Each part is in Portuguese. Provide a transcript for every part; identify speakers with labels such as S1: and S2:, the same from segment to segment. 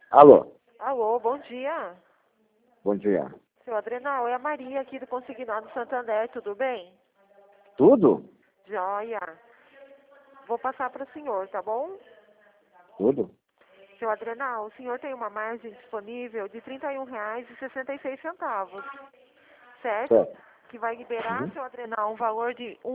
S1: Alô,
S2: Alô, bom dia.
S1: bom dia.
S2: Seu Adrenal, é a Maria aqui do Consignado Santander, tudo bem?
S1: Tudo?
S2: Joia. Vou passar para o senhor, tá bom?
S1: Tudo?
S2: Seu Adrenal, o senhor tem uma margem disponível de R$ 31,66, certo?
S1: Certo.
S2: Que vai liberar,
S1: Uhum.
S2: seu Adrenal, um valor de R$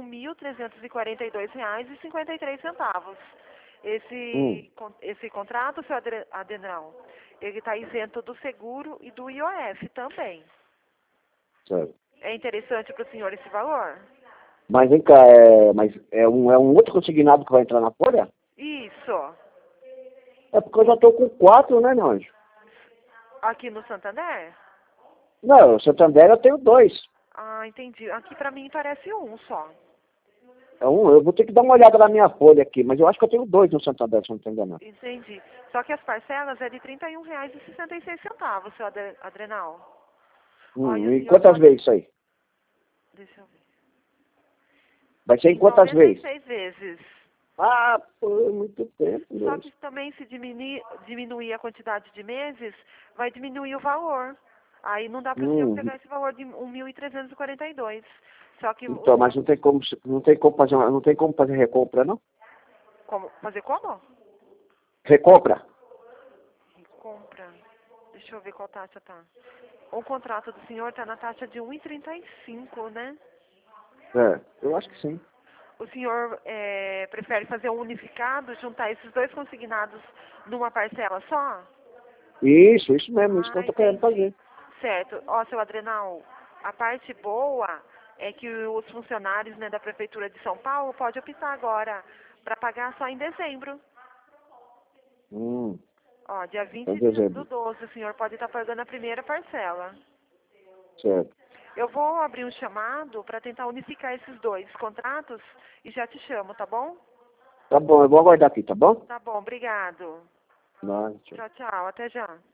S2: 1.342,53.
S1: Hum,
S2: Esse contrato, seu Adrenal, ele está isento do seguro e do IOF também.
S1: certo.
S2: É interessante para o senhor esse valor?
S1: Mas vem cá, mas é um outro consignado que vai entrar na folha?
S2: Isso.
S1: É porque eu já estou com 4, né, meu anjo?
S2: Aqui no Santander?
S1: Não, o Santander eu tenho 2.
S2: Ah, entendi. Aqui para mim parece um só.
S1: É um, eu vou ter que dar uma olhada na minha folha aqui, mas eu acho que eu tenho 2 no Santander, se eu não estou enganado.
S2: Entendi. Só que as parcelas é de R$ 31,66, seu Adrenal. Olha, o
S1: E
S2: senhor
S1: quantas
S2: pode...
S1: vezes isso aí?
S2: Deixa eu ver.
S1: Vai ser em
S2: Em
S1: quantas vezes?
S2: 96 vezes.
S1: Ah, pô, muito tempo,
S2: Só
S1: Deus.
S2: que também se diminuir a quantidade de meses, vai diminuir o valor. Aí não dá para o senhor
S1: Hum,
S2: pegar esse valor de 1.342. Só que
S1: então, mas não tem como fazer recompra, não?
S2: fazer como?
S1: Recompra?
S2: Compra. Deixa eu ver qual taxa tá. O contrato do senhor tá na taxa de 1,35, né?
S1: É, eu acho que sim.
S2: O senhor prefere fazer um unificado, juntar esses dois consignados numa parcela só?
S1: Isso mesmo, isso que eu
S2: Ah,
S1: tô querendo
S2: entendi.
S1: fazer.
S2: Certo. Ó, seu Adrenal, a parte boa é que os funcionários, né, da Prefeitura de São Paulo podem optar agora para pagar só em dezembro.
S1: Hum,
S2: Ó, dia
S1: em
S2: 20 do
S1: dezembro,
S2: 12, o senhor pode estar pagando a primeira parcela.
S1: certo.
S2: Eu vou abrir um chamado para tentar unificar esses dois contratos e já te chamo, tá bom?
S1: Tá bom, eu vou aguardar aqui, tá bom?
S2: Tá bom, obrigado.
S1: Não, tchau.
S2: Tchau, tchau. Até já.